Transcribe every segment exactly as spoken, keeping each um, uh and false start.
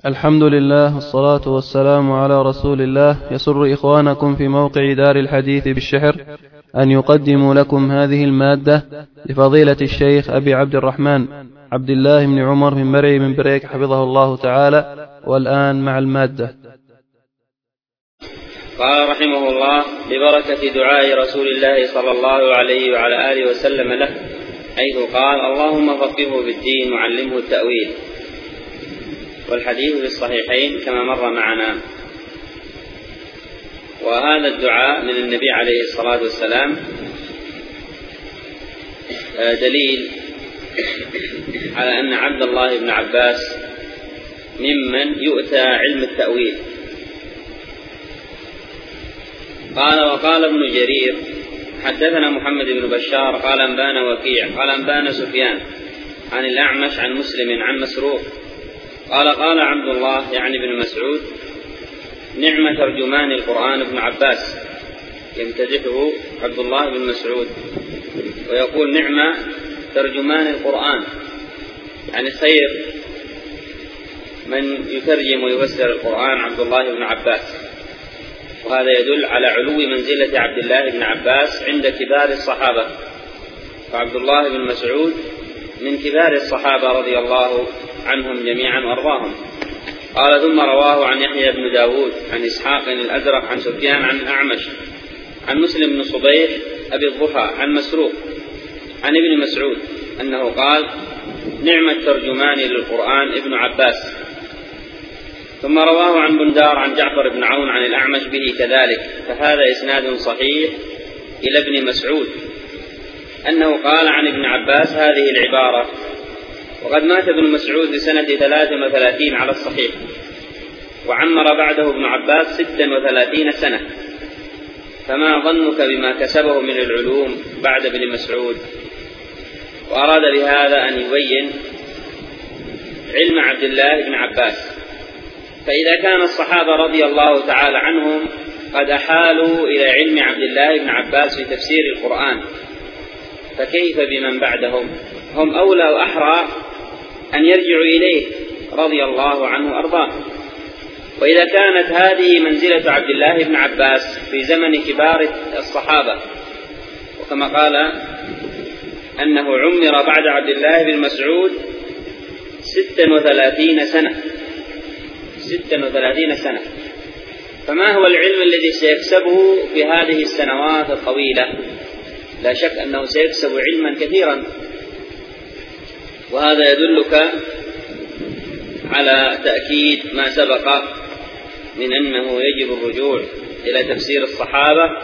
الحمد لله والصلاة والسلام على رسول الله. يسر إخوانكم في موقع دار الحديث بالشحر أن يقدموا لكم هذه المادة لفضيلة الشيخ أبي عبد الرحمن عبد الله بن عمر بن مرعي من بريك حفظه الله تعالى. والآن مع المادة. قال رحمه الله: ببركة دعاء رسول الله صلى الله عليه وعلى آله وسلم له، حيث قال: اللهم فقهه في الدين وعلمه التأويل. والحديث في الصحيحين كما مر معنا. وهذا الدعاء من النبي عليه الصلاة والسلام دليل على أن عبد الله بن عباس ممن يؤتى علم التأويل. قال: وقال ابن جرير: حدثنا محمد بن بشار قال أنبانا وكيع قال أنبانا سفيان عن الأعمش عن مسلم عن مسروق قال: قال عبد الله يعني ابن مسعود: نعم ترجمان القرآن ابن عباس. يمتدحه عبد الله بن مسعود ويقول: نعم ترجمان القرآن، يعني خير من يترجم ويفسر القرآن عبد الله بن عباس. وهذا يدل على علو منزلة عبد الله بن عباس عند كبار الصحابة. وعبد الله بن مسعود من كبار الصحابة رضي الله عنهم جميعا وارضاهم. قال: ثم رواه عن يحيى بن داود عن إسحاق الأزرق عن سفيان عن الأعمش عن مسلم بن صبيح أبي الضحى عن مسروق عن ابن مسعود أنه قال: نعم الترجمان للقرآن ابن عباس. ثم رواه عن بندار عن جعفر بن عون عن الأعمش به كذلك. فهذا إسناد صحيح إلى ابن مسعود أنه قال عن ابن عباس هذه العبارة. وقد مات ابن مسعود لسنة ثلاث وثلاثين على الصحيح، وعمر بعده ابن عباس ستا وثلاثين سنة. فما ظنك بما كسبه من العلوم بعد ابن مسعود؟ وأراد بهذا أن يبين علم عبد الله بن عباس. فإذا كان الصحابة رضي الله تعالى عنهم قد أحالوا إلى علم عبد الله بن عباس في تفسير القرآن، فكيف بمن بعدهم؟ هم أولى وأحرى أن يرجعوا إليه رضي الله عنه وأرضاه. وإذا كانت هذه منزلة عبد الله بن عباس في زمن كبار الصحابة، وكما قال أنه عمر بعد عبد الله بن مسعود ستا وثلاثين سنة ستا وثلاثين سنة فما هو العلم الذي سيكسبه في هذه السنوات الطويلة؟ لا شك أنه سيكسب علما كثيرا. وهذا يدلك على تأكيد ما سبق من أنه يجب الرجوع إلى تفسير الصحابة،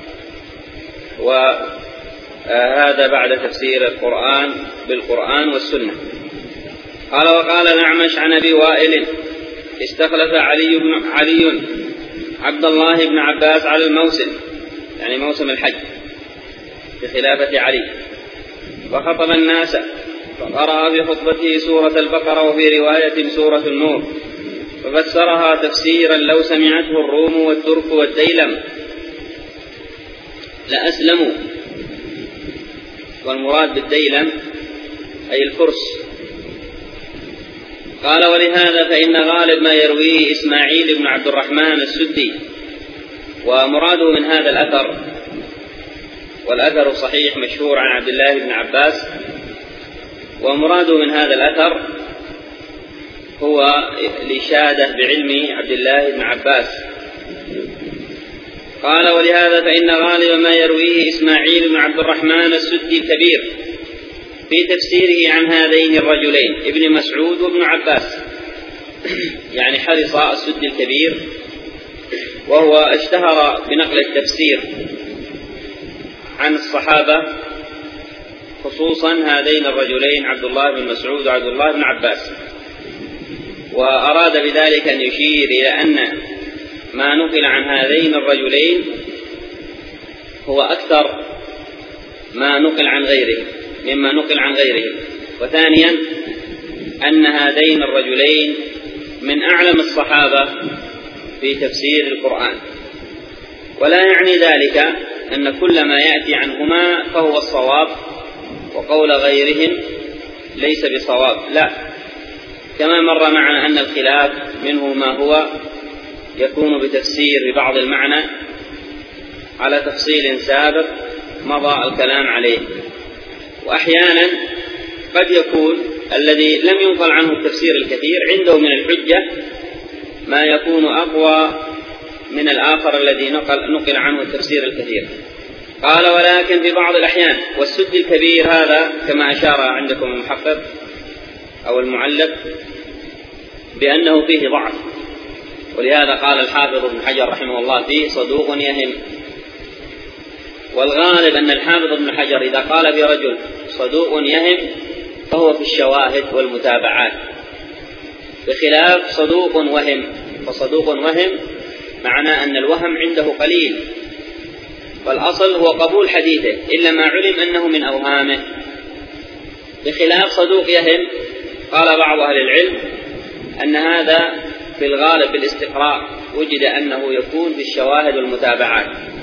وهذا بعد تفسير القرآن بالقرآن والسنة. قال: وقال الأعمش عن أبي وائل: استخلف علي بن علي عبد الله بن عباس على الموسم، يعني موسم الحج بخلافة علي، وخطب الناس فقرأ في خطبته سورة البقرة وفي رواية سورة النور، ففسرها تفسيرا لو سمعته الروم والترك والديلم لأسلموا. والمراد بالديلم أي الفرس. قال: ولهذا فإن غالب ما يرويه إسماعيل بن عبد الرحمن السدي. ومراده من هذا الأثر، والأثر صحيح مشهور عن عبد الله بن عباس، ومراده من هذا الأثر هو الإشادة بعلم عبد الله بن عباس. قال: ولهذا فإن غالب ما يرويه إسماعيل بن عبد الرحمن السدي الكبير في تفسيره عن هذين الرجلين ابن مسعود وابن عباس، يعني حرص السدي الكبير وهو اشتهر بنقل التفسير عن الصحابة، خصوصا هذين الرجلين عبد الله بن مسعود وعبد الله بن عباس. وأراد بذلك أن يشير إلى أن ما نقل عن هذين الرجلين هو أكثر ما نقل عن غيره مما نقل عن غيره. وثانيا أن هذين الرجلين من أعلم الصحابة في تفسير القرآن. ولا يعني ذلك أن كل ما يأتي عنهما فهو الصواب، وقول غيرهم ليس بصواب، لا، كما مر معنا أن الخلاف منه ما هو يكون بتفسير ببعض المعنى على تفصيل سابق مضى الكلام عليه، وأحيانا قد يكون الذي لم ينقل عنه التفسير الكثير عنده من الحجة ما يكون أقوى من الآخر الذي نقل, نقل عنه التفسير الكثير. قال ولكن في بعض الأحيان، والسد الكبير هذا كما أشار عندكم المحقق أو المعلق بأنه فيه ضعف، ولهذا قال الحافظ ابن حجر رحمه الله فيه صدوق يهم. والغالب أن الحافظ ابن حجر إذا قال في رجل صدوق يهم فهو في الشواهد والمتابعات، بخلاف صدوق وهم، فصدوق وهم معناه أن الوهم عنده قليل، والأصل هو قبول حديثه إلا ما علم أنه من أوهامه، بخلاف صدوق يهم. قال بعض أهل العلم أن هذا في الغالب بالاستقراء وجد أنه يكون في الشواهد والمتابعات،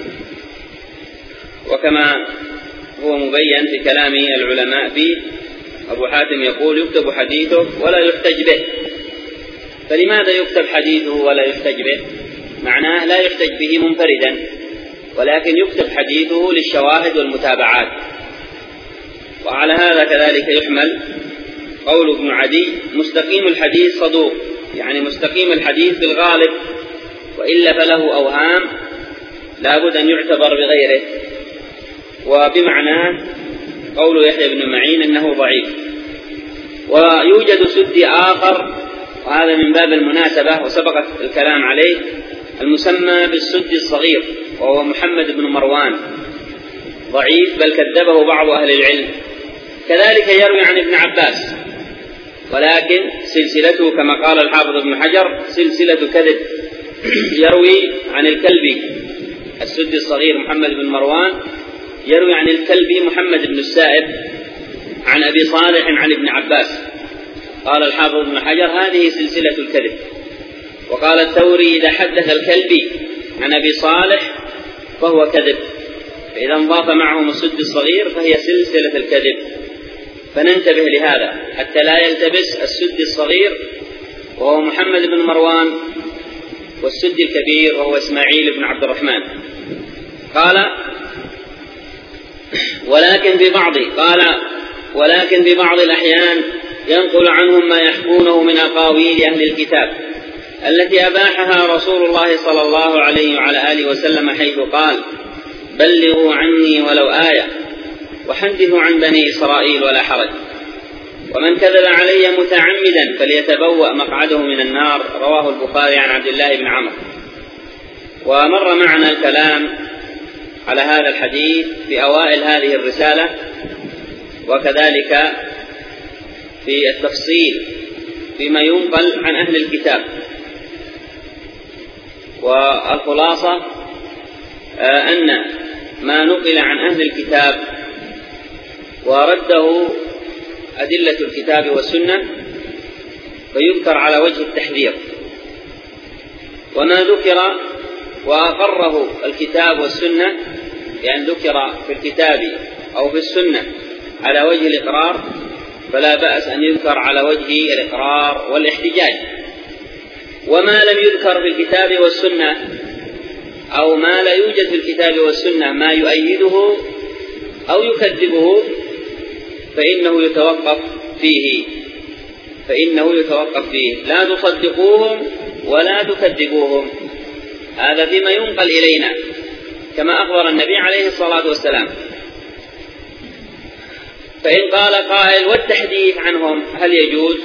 وكما هو مبين في كلام العلماء فيه أبو حاتم يقول يكتب حديثه ولا يحتج به. فلماذا يكتب حديثه ولا يحتج به؟ معناه لا يحتج به منفردا، ولكن يكتب حديثه للشواهد والمتابعات. وعلى هذا كذلك يحمل قول ابن عدي مستقيم الحديث صدوق، يعني مستقيم الحديث بالغالب، وإلا فله أوهام لابد أن يعتبر بغيره. وبمعنى قول يحيى بن معين أنه ضعيف. ويوجد سد آخر، وهذا من باب المناسبة وسبق الكلام عليه، المسمى بالسد الصغير، وهو محمد بن مروان، ضعيف بل كذبه بعض أهل العلم. كذلك يروي عن ابن عباس، ولكن سلسلته كما قال الحافظ ابن حجر سلسلة كذب. يروي عن الكلبي السد الصغير محمد بن مروان، يروي عن الكلبي محمد بن السائب عن أبي صالح عن ابن عباس. قال الحافظ ابن حجر هذه سلسلة الكذب. وقال الثوري إذا حدث الكلبي عن أبي صالح فهو كذب، فإذا انضاف معهم السد الصغير فهي سلسلة الكذب. فننتبه لهذا حتى لا يلتبس السد الصغير وهو محمد بن مروان، والسد الكبير وهو إسماعيل بن عبد الرحمن. قال ولكن في بعض قال ولكن في بعض الأحيان ينقل عنهم ما يحكونه من أقاويل أهل الكتاب التي أباحها رسول الله صلى الله عليه وعلى آله وسلم، حيث قال بلغوا عني ولو آية وحدثوا عن بني إسرائيل ولا حرج، ومن كذب علي متعمدا فليتبوأ مقعده من النار. رواه البخاري عن عبد الله بن عمرو. ومر معنا الكلام على هذا الحديث في أوائل هذه الرسالة، وكذلك في التفصيل فيما ينقل عن أهل الكتاب. والخلاصة أن ما نقل عن أهل الكتاب ورده أدلة الكتاب والسنة فيذكر على وجه التحذير، وما ذكر وأقره الكتاب والسنة، يعني ذكر في الكتاب أو في السنة على وجه الإقرار، فلا بأس أن يذكر على وجه الإقرار والاحتجاج. وما لم يذكر في الكتاب والسنة أو ما لا يوجد في الكتاب والسنة ما يؤيده أو يكذبه فإنه يتوقف فيه فإنه يتوقف فيه لا تصدقوهم ولا تكذبوهم. هذا فيما ينقل إلينا كما أخبر النبي عليه الصلاة والسلام. فإن قال قائل والتحديث عنهم هل يجوز؟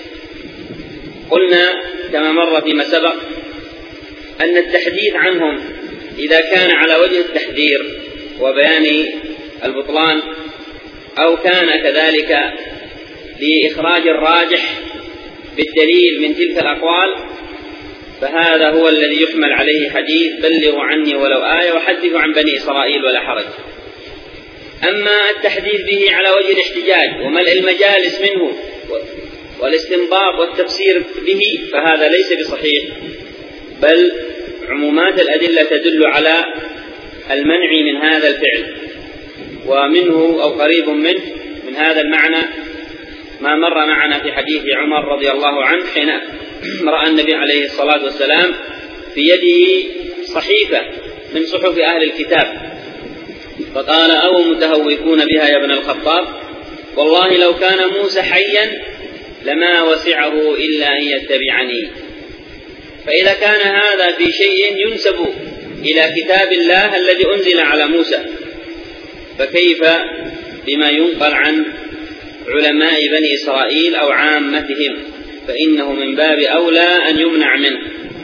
قلنا كما مر فيما سبق أن التحديث عنهم إذا كان على وجه التحذير وبيان البطلان، أو كان كذلك لإخراج الراجح بالدليل من تلك الأقوال، فهذا هو الذي يحمل عليه حديث بلغوا عني ولو آية وحدثوا عن بني إسرائيل ولا حرج. أما التحديث به على وجه الاحتجاج وملء المجالس منه والاستنباط والتفسير به فهذا ليس بصحيح، بل عمومات الأدلة تدل على المنع من هذا الفعل، ومنه أو قريب منه من هذا المعنى ما مر معنا في حديث عمر رضي الله عنه حين رأى النبي عليه الصلاة والسلام في يده صحيفة من صحف أهل الكتاب فقال: أو متهوكون بها يا ابن الخطاب، والله لو كان موسى حيا لما وسعه إلا أن يتبعني. فإذا كان هذا في شيء ينسب إلى كتاب الله الذي أنزل على موسى، فكيف بما ينقل عن علماء بني إسرائيل أو عامتهم؟ فإنه من باب أولى أن يمنع منه.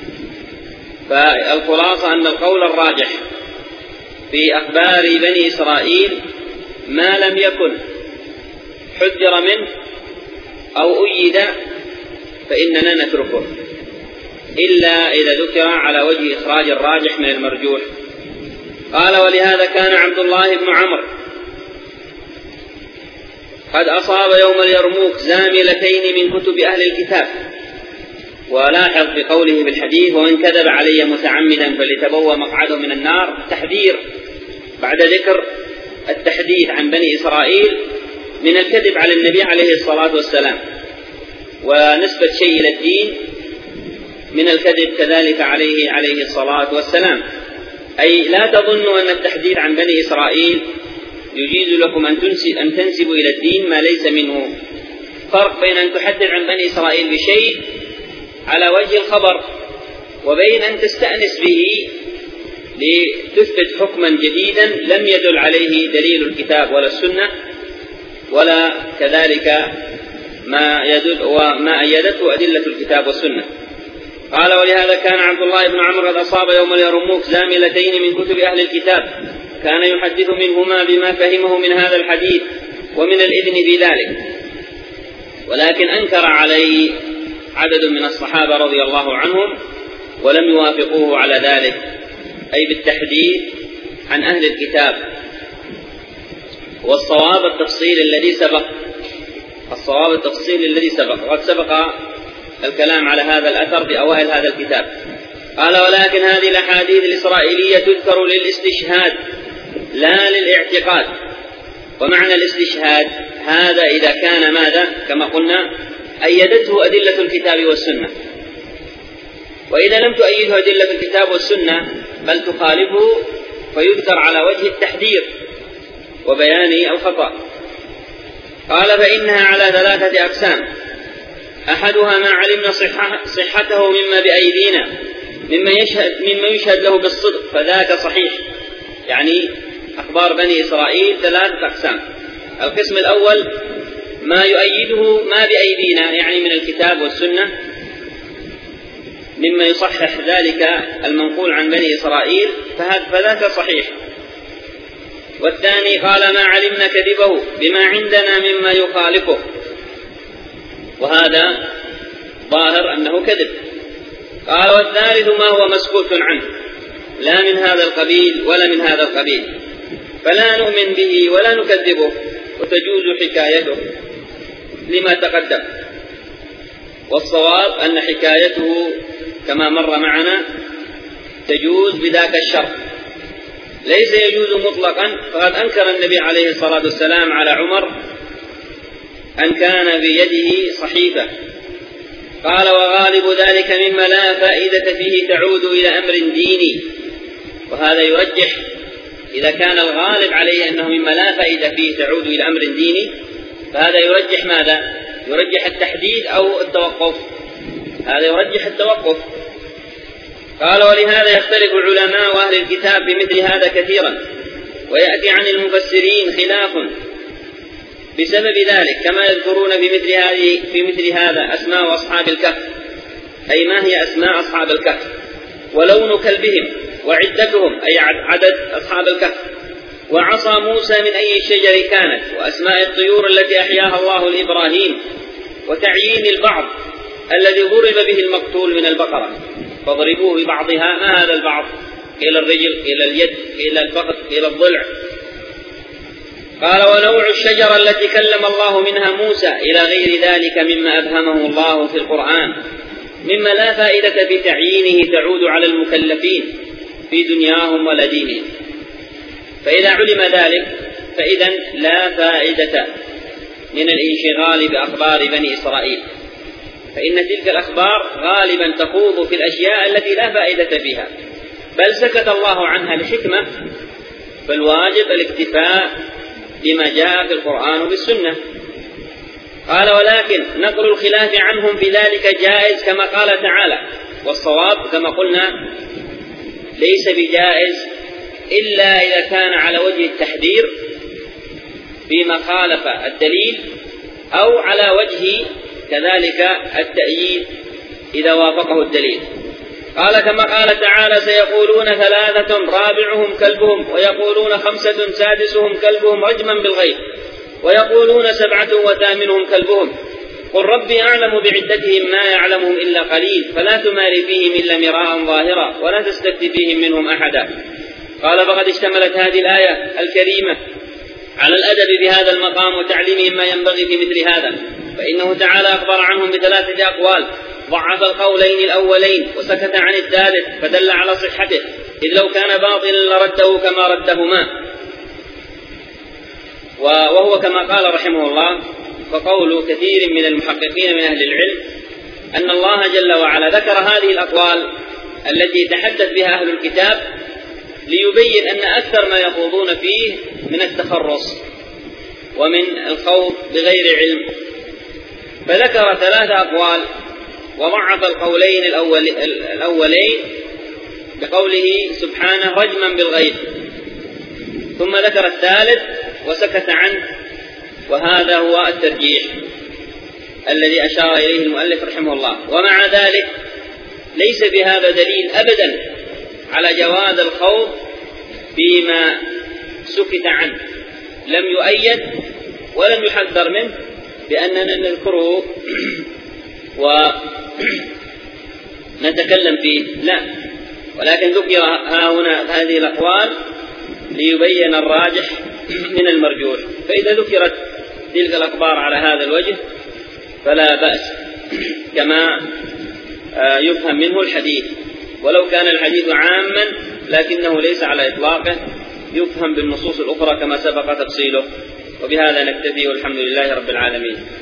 فالخلاصة أن القول الراجح في أخبار بني إسرائيل ما لم يكن حذر منه أو أيد فإننا نتركه، إلا إذا ذكر على وجه إخراج الراجح من المرجوح. قال: ولهذا كان عبد الله بن عمرو قد أصاب يوم اليرموك زاملتين من كتب أهل الكتاب. ولاحظ في قوله في الحديث: ومن كذب علي متعمدا فليتبوأ مقعده من النار، تحذير بعد ذكر التحديث عن بني إسرائيل من الكذب على النبي عليه الصلاة والسلام، ونسبة شيء إلى الدين من الكذب كذلك عليه عليه الصلاة والسلام. أي لا تظنوا أن التحديث عن بني إسرائيل يجيز لكم أن تنسبوا إلى الدين ما ليس منه. فرق بين أن تحدث عن بني إسرائيل بشيء على وجه الخبر وبين أن تستأنس به لتثبت حكما جديدا لم يدل عليه دليل الكتاب ولا السنة ولا كذلك ما يدل وما أيدته أدلة الكتاب والسنة. قال: ولهذا كان عبد الله بن عمرو قد أصاب يوم اليرموك زاملتين من كتب أهل الكتاب، كان يحدث منهما بما فهمه من هذا الحديث ومن الإذن بذلك، ولكن أنكر عليه عدد من الصحابة رضي الله عنهم ولم يوافقوه على ذلك، أي بالتحديث عن أهل الكتاب. والصواب التفصيل الذي سبق الصواب التفصيل الذي سبق وقد سبق الكلام على هذا الأثر في أوائل هذا الكتاب. قال: ولكن هذه الأحاديث الإسرائيلية تذكر للاستشهاد لا للاعتقاد. ومعنى الاستشهاد هذا إذا كان ماذا؟ كما قلنا أيدته أدلة الكتاب والسنة، وإذا لم تؤيده أدلة الكتاب والسنة بل تخالفه فيذكر على وجه التحذير وبيان الخطأ. قال: فإنها على ثلاثة أقسام: أحدها ما علمنا صحته مما بأيدينا مما يشهد, مما يشهد له بالصدق فذاك صحيح. يعني أخبار بني إسرائيل ثلاثة أقسام: القسم الأول ما يؤيده ما بأيدينا يعني من الكتاب والسنة مما يصحح ذلك المنقول عن بني إسرائيل فذاك صحيح. والثاني قال: ما علمنا كذبه بما عندنا مما يخالفه، وهذا ظاهر أنه كذب. قال: والثالث ما هو مسكوت عنه لا من هذا القبيل ولا من هذا القبيل، فلا نؤمن به ولا نكذبه وتجوز حكايته لما تقدم. والصواب أن حكايته كما مر معنا تجوز بذاك الشرط، ليس يجوز مطلقا. فقد أنكر النبي عليه الصلاة والسلام على عمر أن كان بيده صحيفة. قال: وغالب ذلك مما لا فائدة فيه تعود إلى أمر ديني. وهذا يرجح إذا كان الغالب عليه أنه مما لا فائدة فيه تعود إلى أمر ديني، فهذا يرجح ماذا؟ يرجح التحديد أو التوقف؟ هذا يرجح التوقف. قال: ولهذا يختلف علماء أهل الكتاب بمثل هذا كثيرا، ويأتي عن المفسرين خلاف بسبب ذلك، كما يذكرون في مثل هذه في مثل هذا أسماء أصحاب الكهف، أي ما هي أسماء أصحاب الكهف، ولون كلبهم، وعدتهم أي عدد أصحاب الكهف، وعصا موسى من أي شجر كانت، وأسماء الطيور التي أحياها الله لإبراهيم، وتعيين البعض الذي ضرب به المقتول من البقرة فضربوه ببعضها، ما هذا البعض؟ إلى الرجل، إلى اليد، إلى الفخذ، إلى الضلع. قال: ونوع الشجرة التي كلم الله منها موسى إلى غير ذلك مما أبهمه الله في القرآن مما لا فائدة في تعيينه تعود على المكلفين في دنياهم ولا دينهم. فإذا علم ذلك فإذا لا فائدة من الانشغال بأخبار بني إسرائيل، فإن تلك الأخبار غالبا تخوض في الأشياء التي لا فائدة فيها، بل سكت الله عنها لحكمة، فالواجب الاكتفاء بما جاء في القرآن وبالسنة. قال: ولكن نقل الخلاف عنهم في ذلك جائز كما قال تعالى، والصواب كما قلنا ليس بجائز إلا إذا كان على وجه التحذير فيما خالف الدليل، أو على وجه كذلك التأييد إذا وافقه الدليل. قال كما قال تعالى: سيقولون ثلاثة رابعهم كلبهم، ويقولون خمسة سادسهم كلبهم رجما بالغيب، ويقولون سبعة وثامنهم كلبهم، قل ربي أعلم بعدتهم ما يعلمهم إلا قليل، فلا تماري فيهم إلا مراء ظاهرا ولا تستفت فيهم منهم أحدا. قال: فقد اشتملت هذه الآية الكريمة على الأدب بهذا المقام وتعليمهم ما ينبغي في مثل هذا، فإنه تعالى أخبر عنهم بثلاثة أقوال، ضعف القولين الأولين وسكت عن الثالث، فدل على صحته، إذ لو كان باطلا لرده كما ردهما. وهو كما قال رحمه الله: فقول كثير من المحققين من أهل العلم أن الله جل وعلا ذكر هذه الأقوال التي تحدث بها أهل الكتاب ليبين أن أكثر ما يخوضون فيه من التخرص ومن الخوض بغير علم، فذكر ثلاث أقوال وضعف القولين الأولين بقوله سبحانه رجما بالغيب، ثم ذكر الثالث وسكت عنه، وهذا هو الترجيح الذي أشار إليه المؤلف رحمه الله. ومع ذلك ليس بهذا دليل أبدا على جواز الخوض فيما سكت عنه، لم يؤيد ولم يحذر منه بأننا نذكره ونتكلم فيه، لا، ولكن ذكر ها هنا هذه الأقوال ليبين الراجح من المرجوح، فإذا ذكرت تلك الأخبار على هذا الوجه فلا بأس كما يفهم منه الحديث، ولو كان الحديث عاما لكنه ليس على إطلاقه، يفهم بالنصوص الأخرى كما سبق تفصيله. وبهذا نكتفي، والحمد لله رب العالمين.